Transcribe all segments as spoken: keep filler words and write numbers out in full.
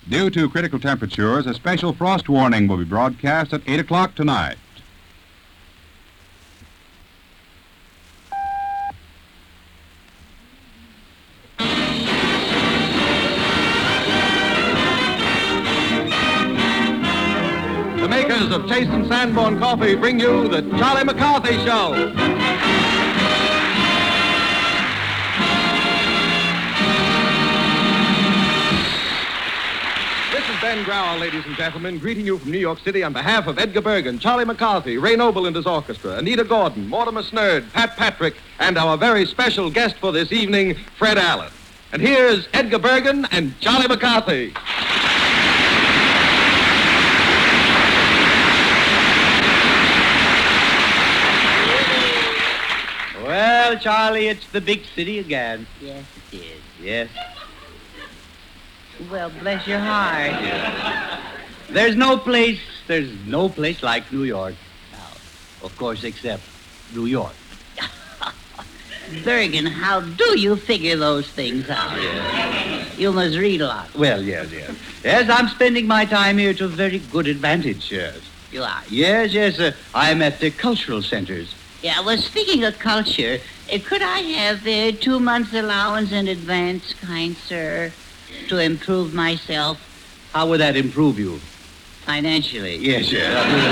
Due to critical temperatures, a special frost warning will be broadcast at eight o'clock tonight. The makers of Chase and Sanborn Coffee bring you the Charlie McCarthy Show. This is Ben Grauer, ladies and gentlemen, greeting you from New York City on behalf of Edgar Bergen, Charlie McCarthy, Ray Noble and his orchestra, Anita Gordon, Mortimer Snerd, Pat Patrick, and our very special guest for this evening, Fred Allen. And here's Edgar Bergen and Charlie McCarthy. Well, Charlie, it's the big city again. Yes, it is. Yes. Well, bless your heart. There's no place, there's no place like New York. Of course, except New York. Bergen, how do you figure those things out? You must read a lot. Well, yes, yes. Yes, I'm spending my time here to very good advantage, yes. You are? Yes, yes, uh, I'm at the cultural centers. Yeah, well, speaking of culture, uh, could I have uh, two months' allowance in advance, kind sir, to improve myself How would that improve you? financially? Yes, yes.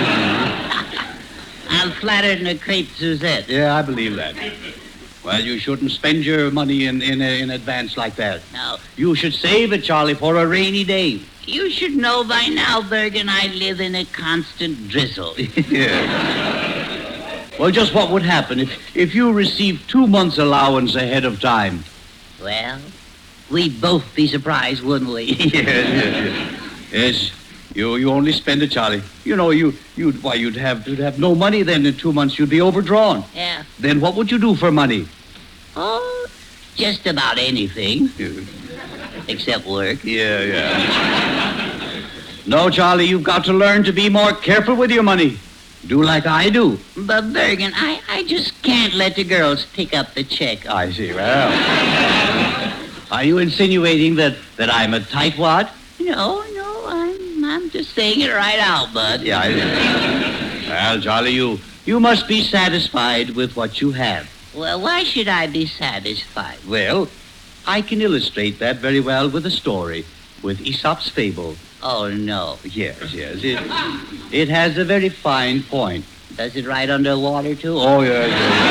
I'm flattered in a crepe Suzette. Yeah, I believe that. Well, you shouldn't spend your money in, in, in advance like that. No. You should save it, Charlie, for a rainy day. You should know by now, Bergen, I live in a constant drizzle. Yeah. Well, just what would happen if, if you received two months' allowance ahead of time? Well, we'd both be surprised, wouldn't we? Yes, yes, yes. Yes, you you only spend it, Charlie. You know, you you'd why you'd have you'd have no money then in two months. You'd be overdrawn. Yeah. Then what would you do for money? Oh, just about anything, except work. Yeah, yeah. No, Charlie, you've got to learn to be more careful with your money. Do like I do. But, Bergen, I, I just can't let the girls pick up the check. I see. Well, are you insinuating that, that I'm a tightwad? No, no, I'm, I'm just saying it right out, bud. Yeah, I... Well, Charlie, you, you must be satisfied with what you have. Well, why should I be satisfied? Well, I can illustrate that very well with a story, with Aesop's fable. Oh, no. Yes, yes. It, it has a very fine point. Does it ride underwater, too? Oh, yeah,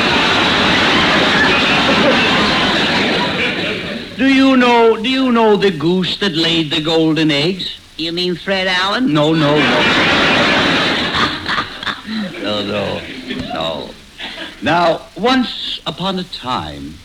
yeah. Do you know, do you know the goose that laid the golden eggs? You mean Fred Allen? No, no, no. no, no, no. Now, once upon a time...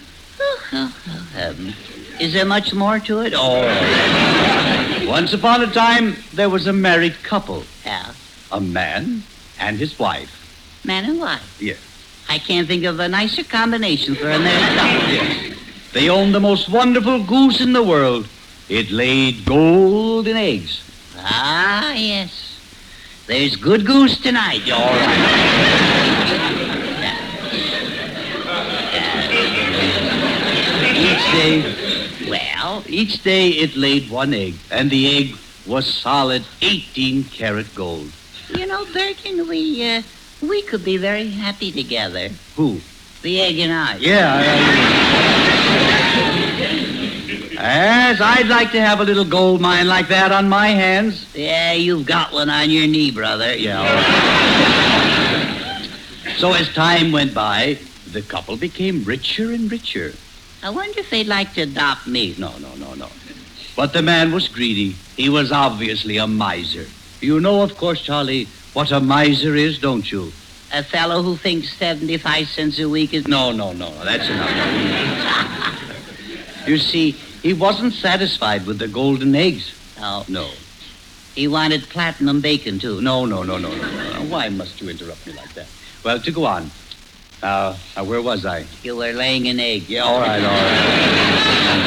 um, is there much more to it? Oh. Once upon a time, there was a married couple. Yeah. A man and his wife. Man and wife? Yes. I can't think of a nicer combination for a married couple. Yes. They owned the most wonderful goose in the world. It laid golden eggs. Ah, yes. There's good goose tonight. All right. Each day, well, each day it laid one egg, and the egg was solid eighteen karat gold. You know, Bergen, we, uh, we could be very happy together. Who? The egg and I. Yeah. Yes, I'd like to have a little gold mine like that on my hands. Yeah, you've got one on your knee, brother. Yeah. So as time went by, the couple became richer and richer. I wonder if they'd like to adopt me. No, no, no, no. But the man was greedy. He was obviously a miser. You know, of course, Charlie, what a miser is, don't you? A fellow who thinks seventy-five cents a week is... No, no, no, no, that's enough. You see, he wasn't satisfied with the golden eggs. No. No. He wanted platinum bacon, too. No, no, no, no, no, no. Why must you interrupt me like that? Well, to go on. Uh, uh, where was I? You were laying an egg. Yeah, all right, all right.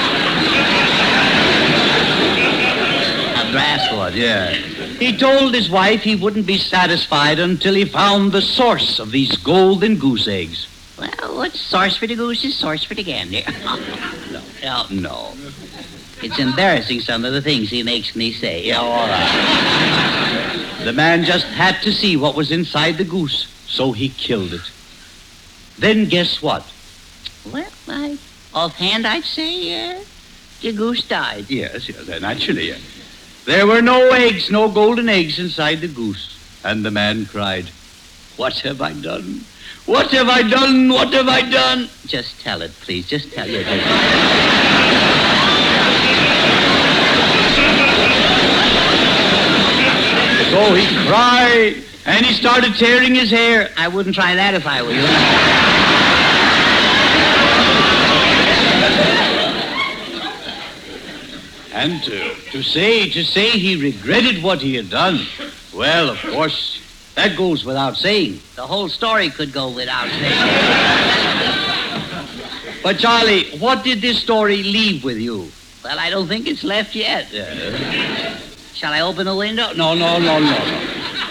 A brass one. Yeah. He told his wife he wouldn't be satisfied until he found the source of these golden goose eggs. Well, what's source for the goose is source for the gander. No. No. No. It's embarrassing, some of the things he makes me say. Yeah, all right. The man just had to see what was inside the goose, so he killed it. Then guess what? Well, I, offhand, I'd say uh, the goose died. Yes, yes, naturally. Yes. There were no eggs, no golden eggs inside the goose. And the man cried, "What have I done? What have I done? What have I done?" Just tell it, please. Just tell it. So he cried, and he started tearing his hair. I wouldn't try that if I were you. And to, to say, to say he regretted what he had done, well, of course, that goes without saying. The whole story could go without saying. But, Charlie, what did this story leave with you? Well, I don't think it's left yet. Yeah. Shall I open the window? No, no, no, no, no.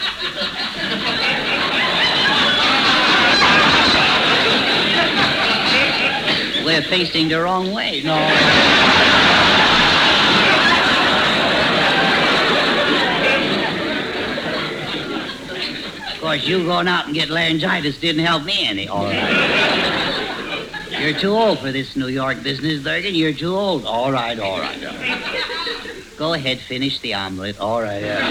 We're facing the wrong way. No. Of course, you going out and get laryngitis didn't help me any. All right. You're too old for this New York business, Bergen. You're too old. All right, all right. All right. Go ahead, finish the omelet. All right, yeah.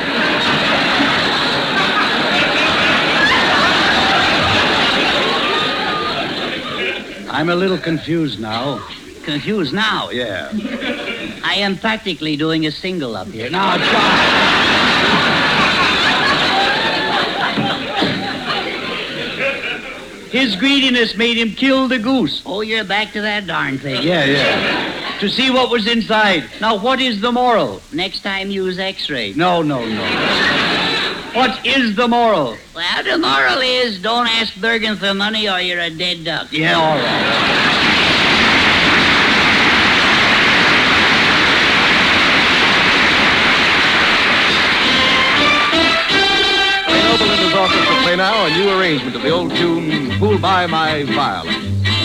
I'm a little confused now. Confused now? Yeah. I am practically doing a single up here. Now, Charlie. His greediness made him kill the goose. Oh, you're back to that darn thing. Yeah, yeah. To see what was inside. Now, what is the moral? Next time, use X-ray. No, no, no. What is the moral? Well, the moral is don't ask Bergen for money or you're a dead duck. Yeah, all right. Noble and his orchestra play now a new arrangement of the old tune, "Fool by My Violin."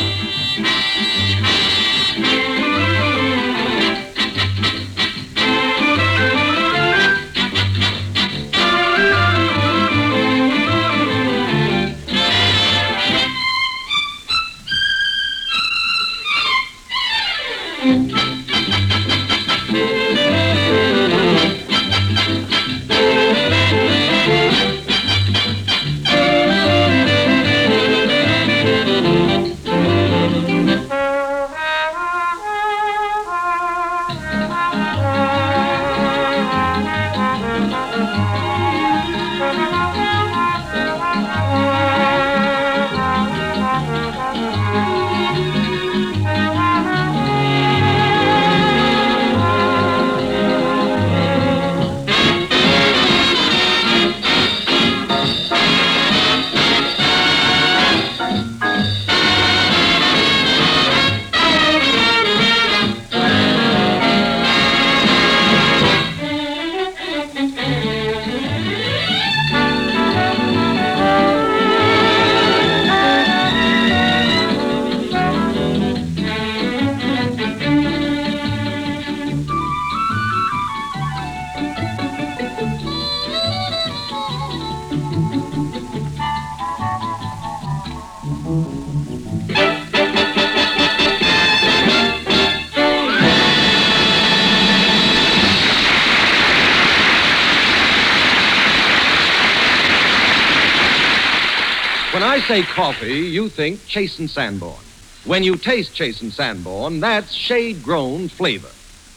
When I say coffee, you think Chase and Sanborn. When you taste Chase and Sanborn, that's shade-grown flavor.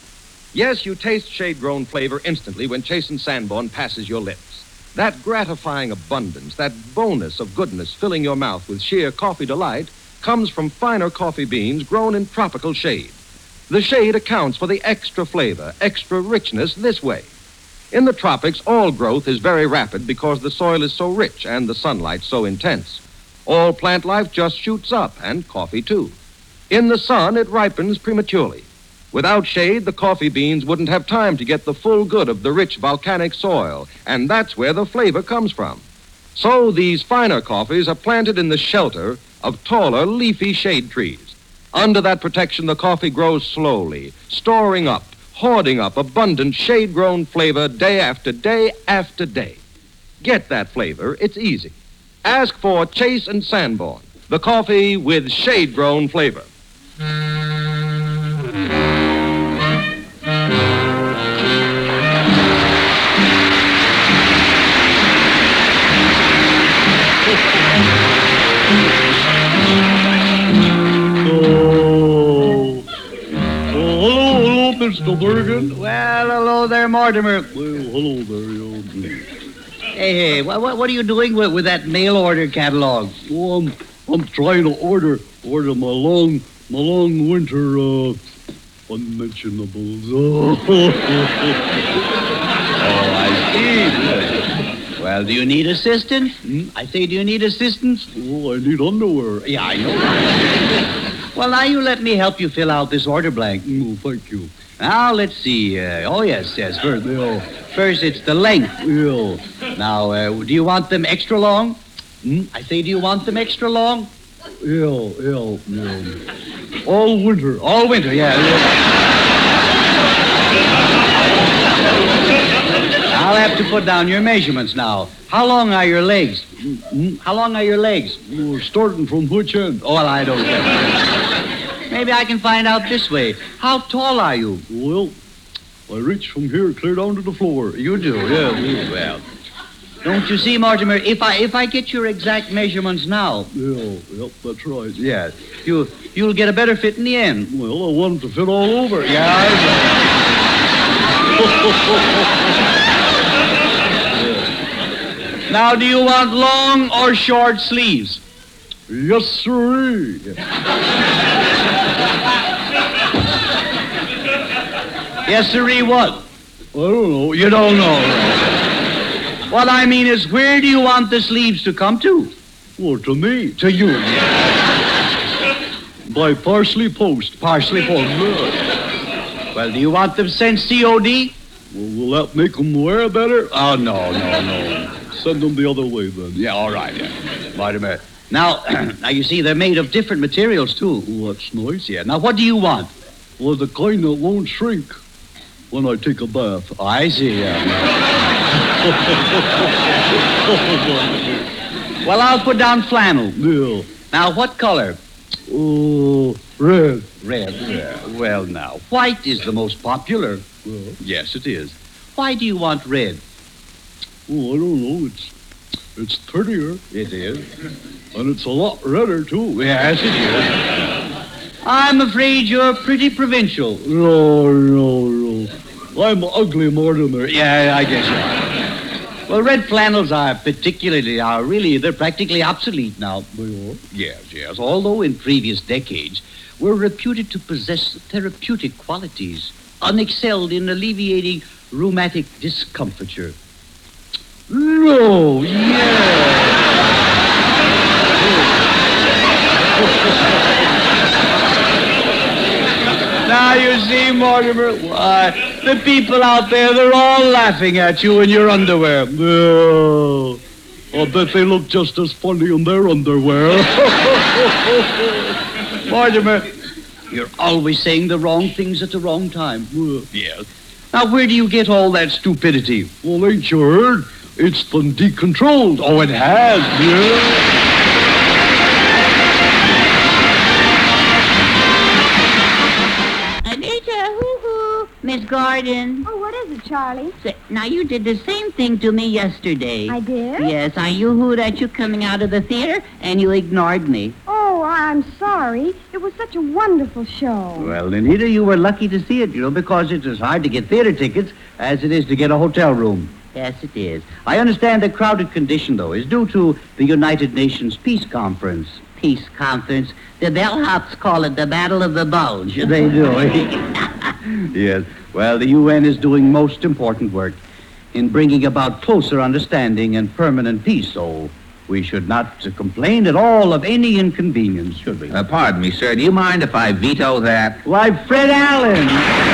Yes, you taste shade-grown flavor instantly when Chase and Sanborn passes your lips. That gratifying abundance, that bonus of goodness filling your mouth with sheer coffee delight comes from finer coffee beans grown in tropical shade. The shade accounts for the extra flavor, extra richness this way. In the tropics, all growth is very rapid because the soil is so rich and the sunlight so intense. All plant life just shoots up, and coffee too. In the sun, it ripens prematurely. Without shade, the coffee beans wouldn't have time to get the full good of the rich volcanic soil, and that's where the flavor comes from. So these finer coffees are planted in the shelter of taller, leafy shade trees. Under that protection, the coffee grows slowly, storing up, hoarding up abundant shade-grown flavor day after day after day. Get that flavor. It's easy. Ask for Chase and Sanborn, the coffee with shade-grown flavor. Mister Bergen. Well, hello there, Mortimer. Well, hello there, you. Hey, hey, what, what, what are you doing with, with that mail order catalog? Oh, I'm, I'm trying to order, order my long, my long winter, uh, unmentionables. Oh, oh I see. Well, do you need assistance? Hmm? I say, do you need assistance? Oh, I need underwear. Yeah, I know. Well, now you let me help you fill out this order blank. Oh, thank you. Now, let's see. Uh, oh, yes, yes. First, Yeah. first, it's the length. Yeah. Now, uh, do you want them extra long? Hmm? I say, do you want them extra long? Yeah, yeah, yeah. All winter. All winter, yeah. I'll have to put down your measurements now. How long are your legs? Hmm? How long are your legs? We're starting from which end? Oh, well, I don't know. Maybe I can find out this way. How tall are you? Well, I reach from here clear down to the floor. You do, yeah. You, well, don't you see, Mortimer? If I if I get your exact measurements now, Yeah, yep, that's right. yeah, you you'll get a better fit in the end. Well, I want them to fit all over. Yeah. I Now, do you want long or short sleeves? Yes, sirree. Yes, sirree, what? I don't know. You don't know. What I mean is, where do you want the sleeves to come to? Well, to me. To you. By parsley post. Parsley post. Well, do you want them sent C O D? Well, will that make them wear better? Oh, no, no, no. Send them the other way, then. Yeah, all right, yeah. Wait a minute. Now, now, you see, they're made of different materials, too. Well, that's nice. Yeah, now, what do you want? Well, the kind that won't shrink when I take a bath. Oh, I see, yeah. Well, I'll put down flannel. Yeah. Now, what color? Oh, red. Red. Yeah. Well, now, white is the most popular. Well, Yes, it is. Why do you want red? oh, I don't know. It's it's prettier, It is. and it's a lot redder, too. Yes, it is. I'm afraid you're pretty provincial. No, no, no. I'm ugly, Mortimer. Yeah, I guess you are. Well, red flannels are particularly, are really, they're practically obsolete now. They are. Yes, yes. Although in previous decades were reputed to possess therapeutic qualities, unexcelled in alleviating rheumatic discomfiture. No, Now, you see, Mortimer, why, the people out there, they're all laughing at you in your underwear. no. I bet they look just as funny in their underwear. Mortimer, you're always saying the wrong things at the wrong time. Yes. Now, where do you get all that stupidity? Well, ain't you heard? It's been decontrolled. Oh, it has. Yeah. Anita, hoo-hoo, Miss Gordon. Oh, what is it, Charlie? Say, now, you did the same thing to me yesterday. I did? Yes, I yoo-hooed at you coming out of the theater, and you ignored me. Oh, I'm sorry. It was such a wonderful show. Well, Anita, you were lucky to see it, you know, because it's as hard to get theater tickets as it is to get a hotel room. Yes, it is. I understand the crowded condition, though, is due to the United Nations Peace Conference. Peace Conference? The bellhops call it the Battle of the Bulge. They do. Yes. Well, the U N is doing most important work in bringing about closer understanding and permanent peace, so we should not uh, complain at all of any inconvenience, should we? Uh, pardon me, sir. Do you mind if I veto that? Why, Fred Allen!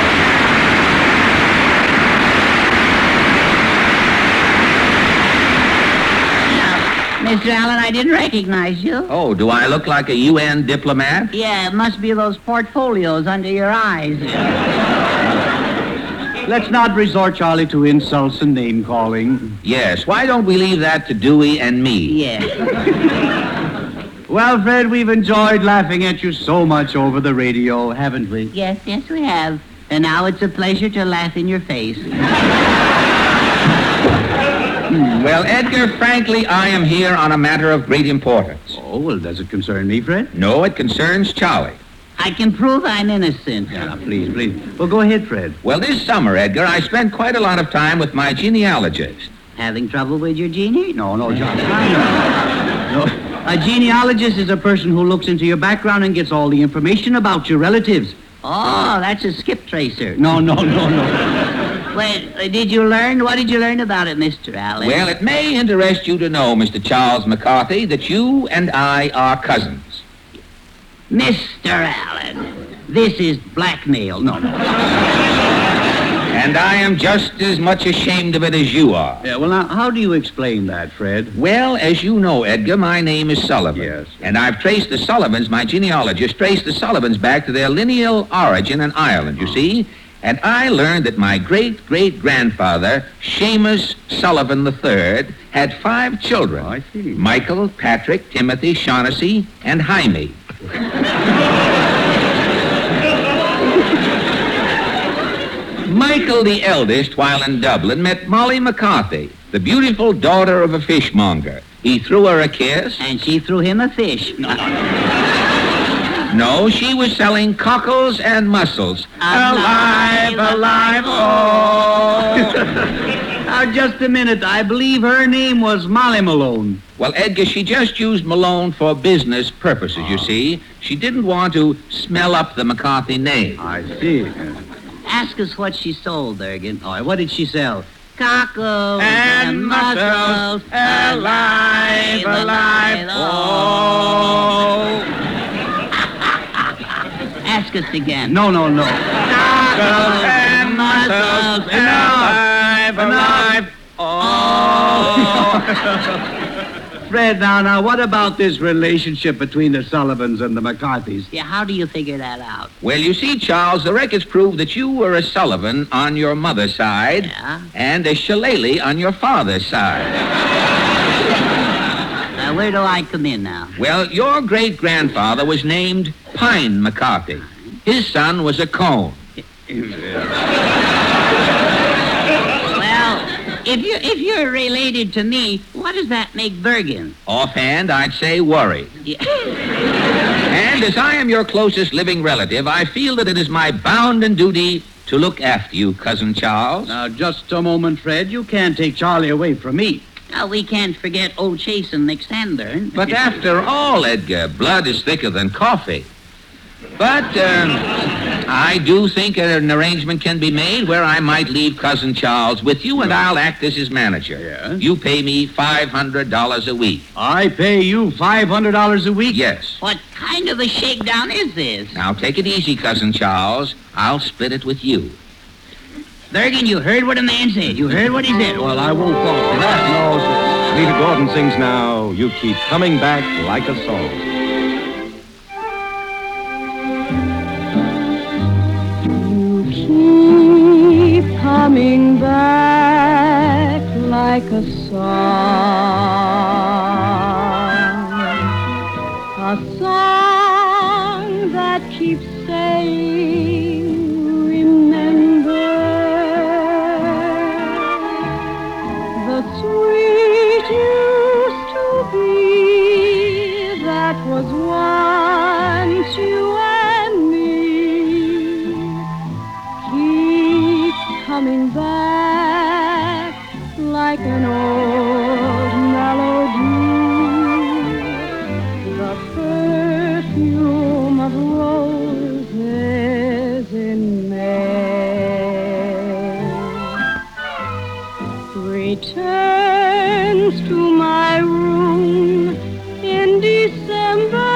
Mister Allen, I didn't recognize you. Oh, do I look like a U N diplomat? Yeah, it must be those portfolios under your eyes. let's not resort, Charlie, to insults and name-calling. Yes, why don't we leave that to Dewey and me? Yes. Well, Fred, we've enjoyed laughing at you so much over the radio, haven't we? Yes, yes, we have. And now it's a pleasure to laugh in your face. Well, Edgar, frankly, I am here on a matter of great importance. Oh, well, does it concern me, Fred? No, it concerns Charlie. I can prove I'm innocent. Yeah, please, please. Well, go ahead, Fred. Well, this summer, Edgar, I spent quite a lot of time with my genealogist. Having trouble with your genie? No, no, John. No. A genealogist is a person who looks into your background and gets all the information about your relatives. Oh, that's a skip tracer. No, no, no, no. Well, uh, did you learn? What did you learn about it, Mister Allen? Well, it may interest you to know, Mister Charles McCarthy, that you and I are cousins. Mister Allen, this is blackmail. No, no. And I am just as much ashamed of it as you are. Yeah, well, now, how do you explain that, Fred? Well, as you know, Edgar, my name is Sullivan. Yes. And I've traced the Sullivans, my genealogist traced the Sullivans back to their lineal origin in Ireland, you see. And I learned that my great-great-grandfather, Seamus Sullivan the third, had five children. Oh, I see. Michael, Patrick, Timothy, Shaughnessy, and Jaime. Michael, the eldest, while in Dublin, met Molly McCarthy, the beautiful daughter of a fishmonger. He threw her a kiss. And she threw him a fish. No, No, she was selling cockles and mussels. Alive, alive, oh! Now, just a minute. I believe her name was Molly Malone. Well, Edgar, she just used Malone for business purposes, you see. She didn't want to smell up the McCarthy name. I see. Ask us what she sold, Bergen. Oh, what did she sell? Cockles And and mussels, mussels, alive, alive, oh. Ask us again. No, no, no. Cockles and mussels, alive, alive, oh! Fred, now, now, what about this relationship between the Sullivans and the McCarthys? Yeah, how do you figure that out? Well, you see, Charles, the records prove that you were a Sullivan on your mother's side Yeah? and a Shillelagh on your father's side. Uh, where do I come in now? Well, your great-grandfather was named Pine McCarthy. His son was a cone. Well, if you if you're related to me, what does that make Bergen? Offhand, I'd say worried. Yeah. And as I am your closest living relative, I feel that it is my bounden duty to look after you, Cousin Charles. Now, just a moment, Fred. You can't take Charlie away from me. Now, we can't forget old Chase and Nick Sandburn. But after all, Edgar, blood is thicker than coffee. But um, I do think an arrangement can be made where I might leave Cousin Charles with you, and I'll act as his manager. Yeah? You pay me five hundred dollars a week. I pay you five hundred dollars a week? Yes. What kind of a shakedown is this? Now, take it easy, Cousin Charles. I'll split it with you. Bergen, you heard what a man said. You heard what he said. Well, I won't fall for that. No, Rita Gordon sings now, You Keep Coming Back Like a Song. Keep coming back like a song, a song that keeps saying, remember the sweet used to be that was once you and me. Keep coming back like an old melody, the perfume of roses in May returns to my room in December.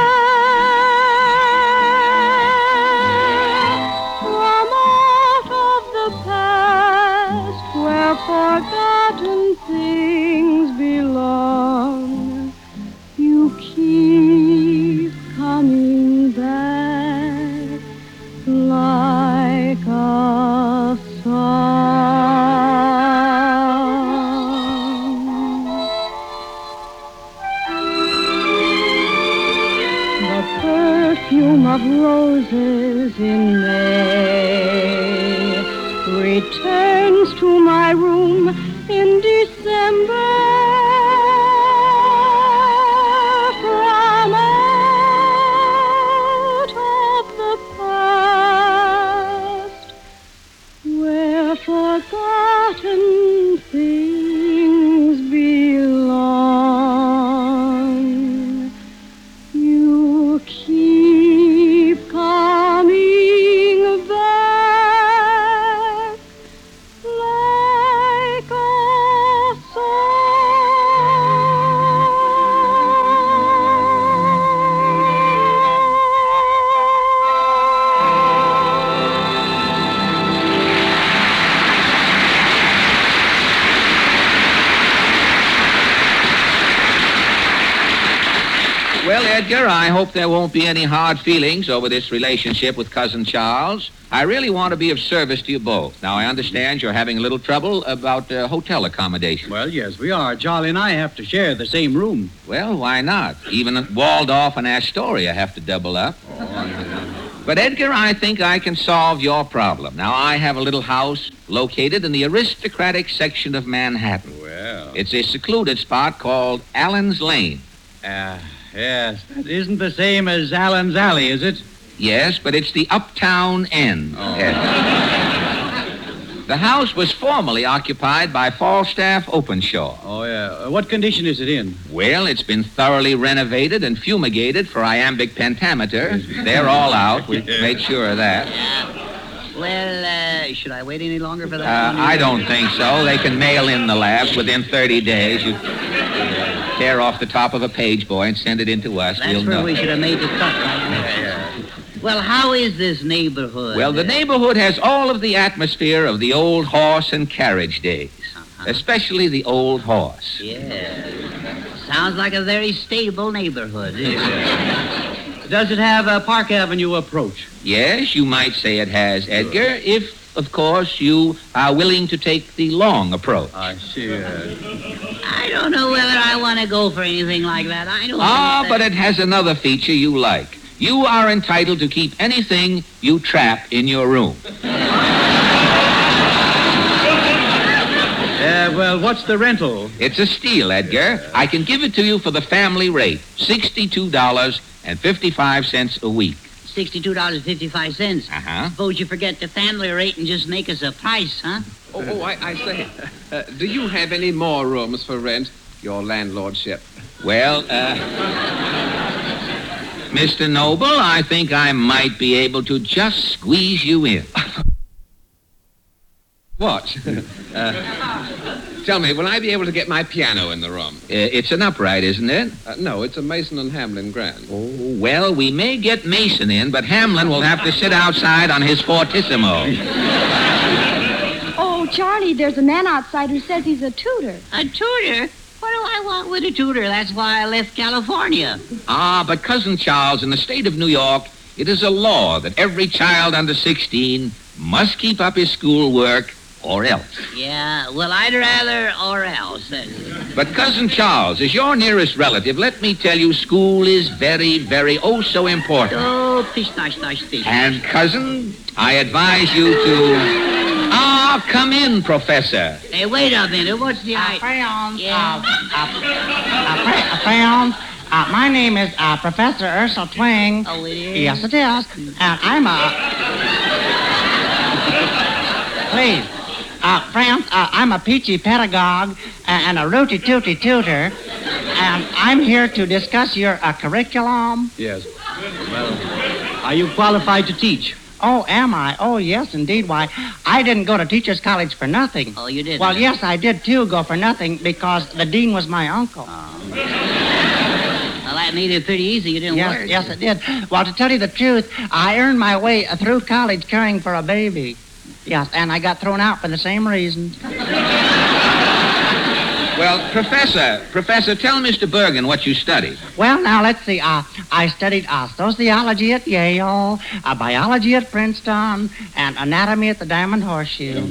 Forgotten things belong. You keep coming back like a song. returns to my room in December from out of the past, where forgotten things belong. You keep coming back like a Well, Edgar, I hope there won't be any hard feelings over this relationship with Cousin Charles. I really want to be of service to you both. Now, I understand you're having a little trouble about uh, hotel accommodation. Well, yes, we are. Charlie and I have to share the same room. Well, why not? Even Waldorf and Astoria have to double up. But, Edgar, I think I can solve your problem. Now, I have a little house located in the aristocratic section of Manhattan. Well. It's a secluded spot called Allen's Lane. Uh, yes, that isn't the same as Allen's Alley, is it? Yes, but it's the uptown end. Yes. The house was formerly occupied by Falstaff Openshaw. Oh, yeah. Uh, what condition is it in? Well, it's been thoroughly renovated and fumigated for iambic pentameter. They're all out. We've made sure of that. Well, uh, should I wait any longer for Uh, that? I don't think so. They can mail in the labs within thirty days. You tear off the top of a page, boy, and send it in to us. That's we'll where know. we should have made the cut right there. Well, how is this neighborhood? Well, the neighborhood has all of the atmosphere of the old horse and carriage days, Uh-huh. especially the old horse. Yeah. Sounds like a very stable neighborhood. Does it have a Park Avenue approach? Yes, you might say it has, Edgar, if, of course, you are willing to take the long approach. I see. Uh, I don't know whether I want to go for anything like that. I don't Ah, think but that- it has another feature you like. You are entitled to keep anything you trap in your room. uh, well, what's the rental? It's a steal, Edgar. I can give it to you for the family rate, sixty-two dollars and fifty-five cents a week. sixty-two dollars and fifty-five cents. Uh-huh. Suppose you forget the family rate and just make us a price, huh? Oh, oh I, I say, uh, do you have any more rooms for rent, your landlordship? Well, uh... Mister Noble, I think I might be able to just squeeze you in. What? uh, tell me, will I be able to get my piano in the room? Uh, it's an upright, isn't it? Uh, no, it's a Mason and Hamlin grand. Oh, well, we may get Mason in, but Hamlin will have to sit outside on his fortissimo. Oh, Charlie, there's a man outside who says he's a tutor. A tutor? What do I want with a tutor? That's why I left California. Ah, but Cousin Charles, in the state of New York, it is a law that every child under sixteen must keep up his schoolwork or else. Yeah, well, I'd rather or else. But Cousin Charles, as your nearest relative, let me tell you, school is very, very, oh, so important. Oh, fish, nice, nice fish. And, Cousin, I advise you to... Ah, come in, Professor. Hey, wait a minute. What's the... Uh, Friends, Yeah. uh, uh, uh, fri- friends, uh, my name is uh, Professor Ursula Twing. Oh, it is? Yes, it is. And I'm a... Please. Uh, friends, uh, I'm a peachy pedagogue and a rooty-tooty tutor, and I'm here to discuss your uh, curriculum. Yes. Well, are you qualified to teach? Oh, am I? Oh, yes, indeed. Why, I didn't go to teacher's college for nothing. Oh, you didn't? Well, yes, I did, too, go for nothing because the dean was my uncle. Well, that made it pretty easy. You didn't Yes, work. yes, it did. Well, to tell you the truth, I earned my way through college caring for a baby. Yes, and I got thrown out for the same reason. Well, Professor, Professor, tell Mister Bergen what you studied. Well, now, let's see. Uh, I studied uh, sociology at Yale, uh, biology at Princeton, and anatomy at the Diamond Horseshoe.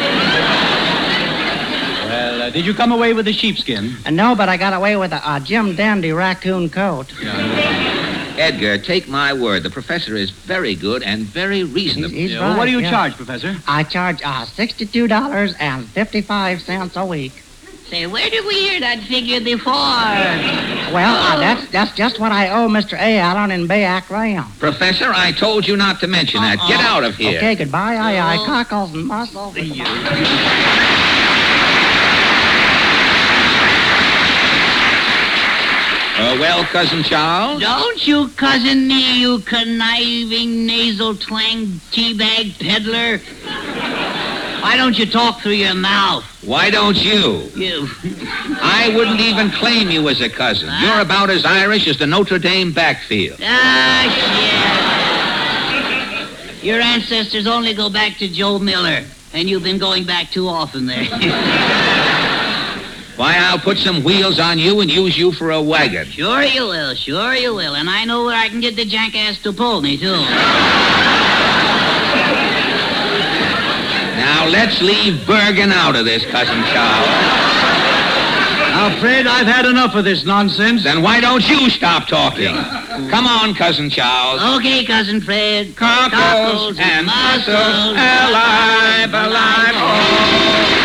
Well, uh, did you come away with a sheepskin? Uh, no, but I got away with a, a Jim Dandy raccoon coat. Edgar, take my word. The professor is very good and very reasonable. He's, he's Yeah, right, well, what do you yeah. charge, Professor? I charge uh, sixty-two dollars and fifty-five cents a week. Say, where did we hear that figure before? Well, uh, that's that's just what I owe Mister A. Allen in Bayak Rayon. Professor, I told you not to mention that. Get out of here. Okay, goodbye, aye, aye, cockles and mussels. Uh, well, Cousin Charles? Don't you cousin me, you conniving nasal twang teabag peddler. Why don't you talk through your mouth? Why don't you? You. I wouldn't even claim you as a cousin. You're about as Irish as the Notre Dame backfield. Ah, shit. Your ancestors only go back to Joe Miller, and you've been going back too often there. Why, I'll put some wheels on you and use you for a wagon. Sure you will, sure you will. And I know where I can get the jackass to pull me, too. Now, let's leave Bergen out of this, Cousin Charles. I'm afraid I've had enough of this nonsense. Then why don't you stop talking? Come on, Cousin Charles. Okay, Cousin Fred. Cockles and mussels, alive, alive, oh.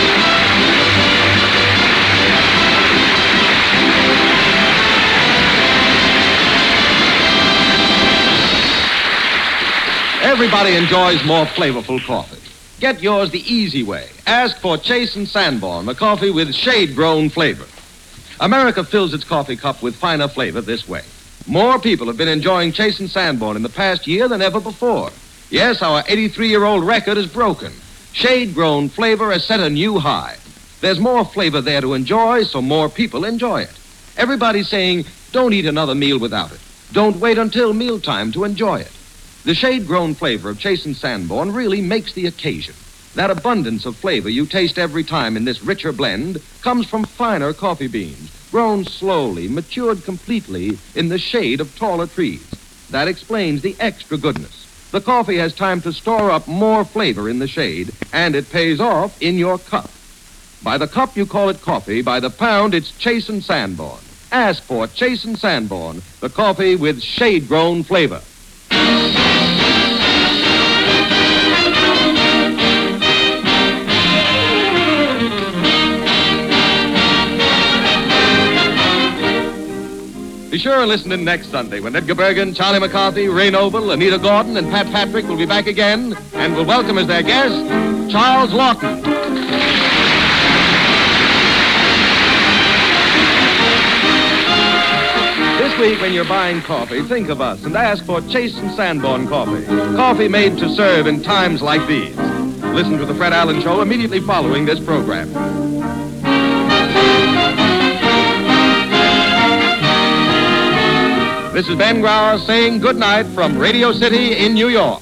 Everybody enjoys more flavorful coffee. Get yours the easy way. Ask for Chase and Sanborn, the coffee with shade-grown flavor. America fills its coffee cup with finer flavor this way. More people have been enjoying Chase and Sanborn in the past year than ever before. Yes, our eighty-three-year-old record is broken. Shade-grown flavor has set a new high. There's more flavor there to enjoy, so more people enjoy it. Everybody's saying, don't eat another meal without it. Don't wait until mealtime to enjoy it. The shade-grown flavor of Chase and Sanborn really makes the occasion. That abundance of flavor you taste every time in this richer blend comes from finer coffee beans, grown slowly, matured completely in the shade of taller trees. That explains the extra goodness. The coffee has time to store up more flavor in the shade, and it pays off in your cup. By the cup you call it coffee, by the pound it's Chase and Sanborn. Ask for Chase and Sanborn, the coffee with shade-grown flavor. Be sure and listen in next Sunday when Edgar Bergen, Charlie McCarthy, Ray Noble, Anita Gordon, and Pat Patrick will be back again and will welcome as their guest Charles Lawton. This week when you're buying coffee, think of us and ask for Chase and Sanborn coffee. Coffee made to serve in times like these. Listen to the Fred Allen Show immediately following this program. This is Ben Grauer saying good night from Radio City in New York.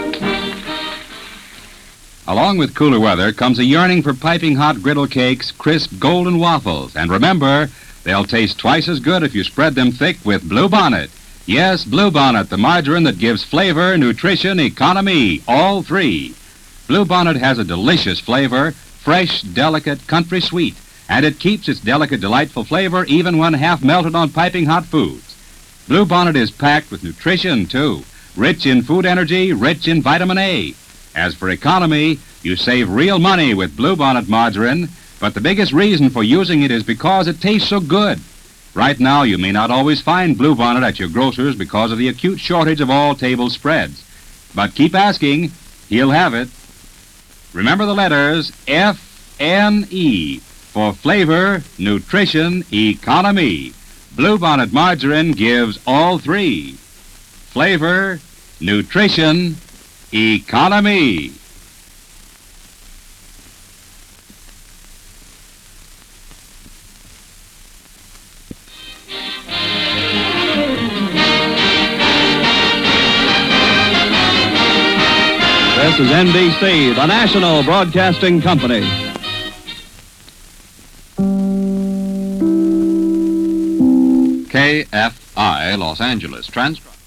Along with cooler weather comes a yearning for piping hot griddle cakes, crisp golden waffles. And remember, they'll taste twice as good if you spread them thick with Blue Bonnet. Yes, Blue Bonnet, the margarine that gives flavor, nutrition, economy, all three. Blue Bonnet has a delicious flavor, fresh, delicate, country sweet, and it keeps its delicate, delightful flavor even when half melted on piping hot foods. Blue Bonnet is packed with nutrition, too, rich in food energy, rich in vitamin A. As for economy, you save real money with Blue Bonnet margarine, but the biggest reason for using it is because it tastes so good. Right now, you may not always find Blue Bonnet at your grocer's because of the acute shortage of all table spreads. But keep asking, he'll have it. Remember the letters F N E for flavor, nutrition, economy. Blue Bonnet margarine gives all three. Flavor, nutrition, economy. This is N B C, the National Broadcasting Company. K F I, Los Angeles. Transcribed.